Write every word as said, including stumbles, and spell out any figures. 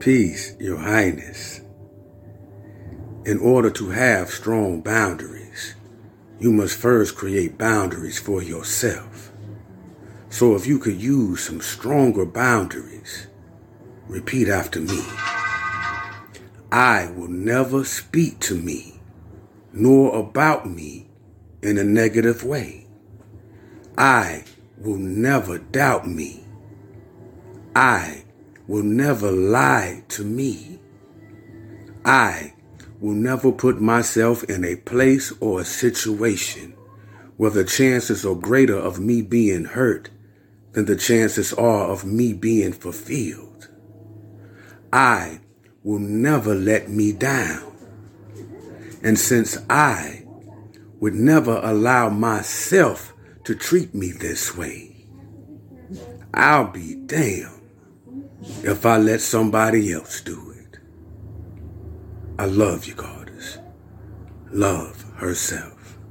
Peace, Your Highness. In order to have strong boundaries, you must first create boundaries for yourself. So if you could use some stronger boundaries, repeat after me. I will never speak to me, nor about me in a negative way. I will never doubt me. I will never lie to me. I will never put myself in a place or a situation where the chances are greater of me being hurt than the chances are of me being fulfilled. I will never let me down. And since I would never allow myself to treat me this way, I'll be damned if I let somebody else do it. I love you, Goddess. Love herself.